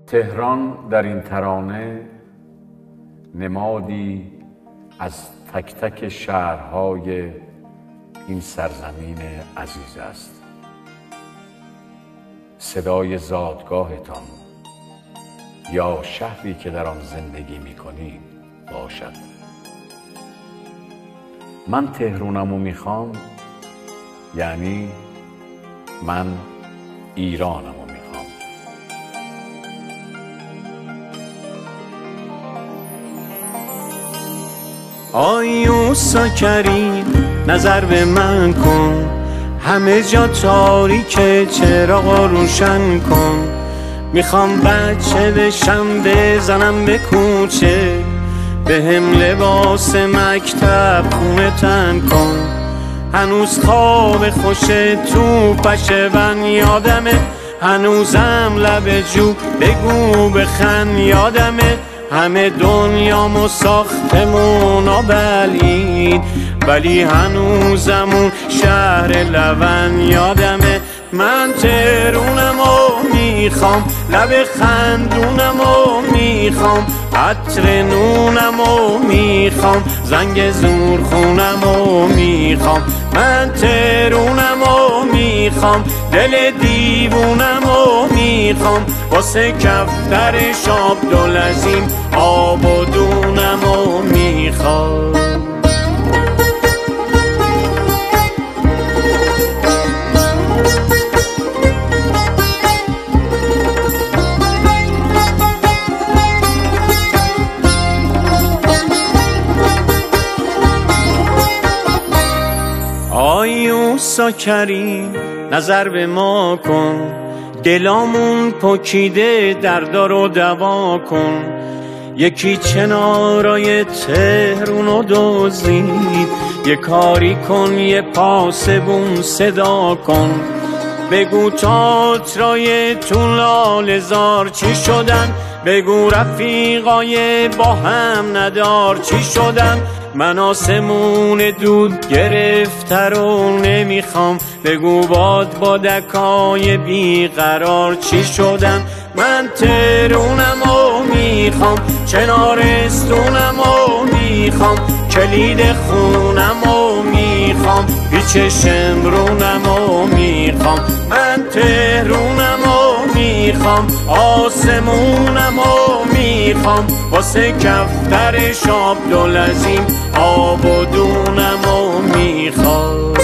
تهران در این ترانه نمادی از تک تک شهرهای این سرزمین عزیز است. صدای زادگاهتان یا شهری که در آن زندگی می‌کنید باشد. من تهرانمو میخوام، یعنی من ایرانمو میخوام. آیوسا کریم نظر به من کن، همه جا تاریکه چراغا روشن کن. میخوام بچه بشم بزنم به کوچه، به هم لباس مکتب خونه تن کن. هنوز خواب خوش تو پشه‌بند یادمه، هنوزم لب جو بگو بخن یادمه. همه دنیامو ساختمونا بلید، ولی هنوزمون شهر لبن یادمه. من تهرونمو میخوام، لب خندونمو میخوام، عطر نونمو میخوام، زنگ زورخونمو میخوام. من تهرونمو میخوام، دل دیوونمو میخوام، واسه کفترش عبدالعظیم آب و دونمو میخوام. آیوسا کریم نظر به ما کن، دلامون پکیده دردا رو دوا کن. یکی چنارای تهرونو دزدید، یه کاری کن یه پاسبون صدا کن. بگو تئاترای تو لاله‌زار چی شدن، بگو رفیقای با هم ندار چی شدن. من آسمون دود گرفته رو نمیخوام، بگو بادکای بیقرار چی شدن. من تهرونمو میخوام، چنارستونمو میخوام، کلید خونمو میخوام، پیچ شمرونمو میخوام. من تهرونمو میخوام، آسمونمو میخوام، واسه کفترش عبدالعظیم آب و دونمو میخوام.